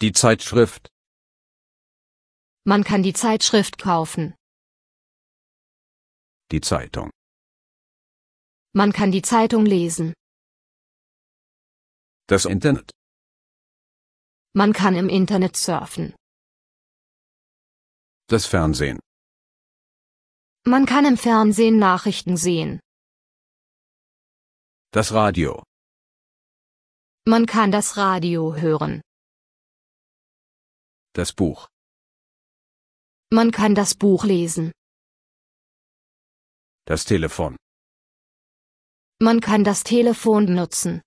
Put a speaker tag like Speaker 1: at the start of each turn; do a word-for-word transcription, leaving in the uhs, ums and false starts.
Speaker 1: Die Zeitschrift.
Speaker 2: Man kann die Zeitschrift kaufen.
Speaker 1: Die Zeitung.
Speaker 2: Man kann die Zeitung lesen.
Speaker 1: Das Internet.
Speaker 2: Man kann im Internet surfen.
Speaker 1: Das Fernsehen.
Speaker 2: Man kann im Fernsehen Nachrichten sehen.
Speaker 1: Das Radio.
Speaker 2: Man kann das Radio hören.
Speaker 1: Das Buch.
Speaker 2: Man kann das Buch lesen.
Speaker 1: Das Telefon.
Speaker 2: Man kann das Telefon nutzen.